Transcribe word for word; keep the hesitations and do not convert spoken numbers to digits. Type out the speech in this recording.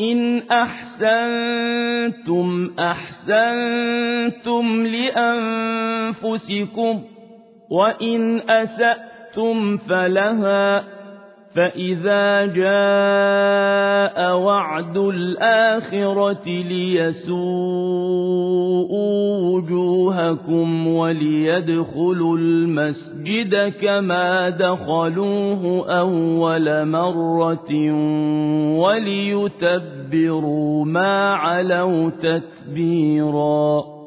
إن أحسنتم أحسنتم لأنفسكم وإن أسأتم فلها فإذا جاء وعد الآخرة ليسوءوا وجوهكم وليدخلوا المسجد كما دخلوه أول مرة وليتبروا ما علوا تتبيرا